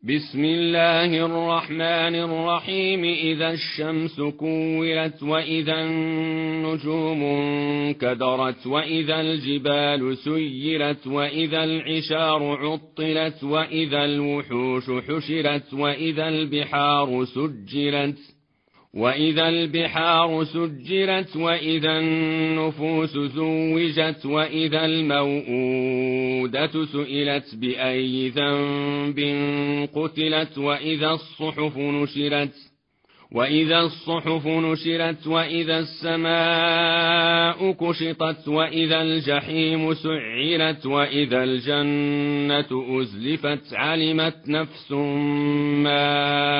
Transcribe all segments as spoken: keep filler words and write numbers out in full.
بسم الله الرحمن الرحيم. إذا الشمس كورت وإذا النجوم انكدرت وإذا الجبال سيرت وإذا العشار عطلت وإذا الوحوش حشرت وإذا البحار سجرت وإذا البحار سجرت وإذا النفوس زوجت وإذا الموءودة سئلت بأي ذنب قتلت وإذا الصحف نشرت وإذا الصحف نشرت وإذا السماء كشطت وإذا الجحيم سعرت وإذا الجنة أزلفت علمت نفس ما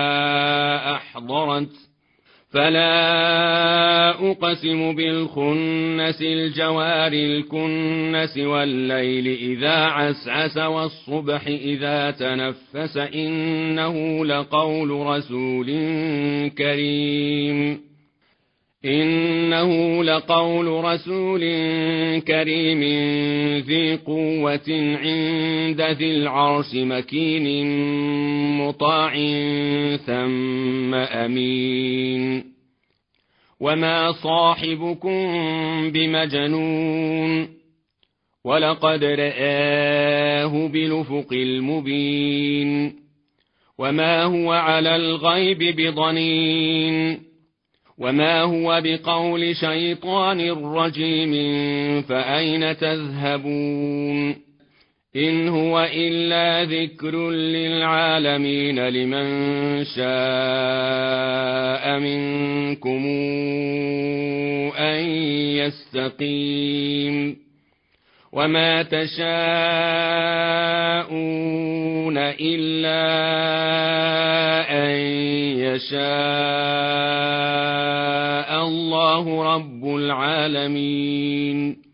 أحضرت فلا أقسم بالخنس الجوار الكنس والليل إذا عسعس والصبح إذا تنفس إنه لقول رسول كريم إنه لقول رسول كريم ذي قوة عند ذي العرش مكين مطاع ثم أمين وما صاحبكم بمجنون ولقد رآه بالأفق المبين وما هو على الغيب بضنين وما هو بقول شيطان رجيم فأين تذهبون إن هو إلا ذكر للعالمين لمن شاء منكم أن يستقيم وما تشاءون إلا أن يشاء الله رب العالمين.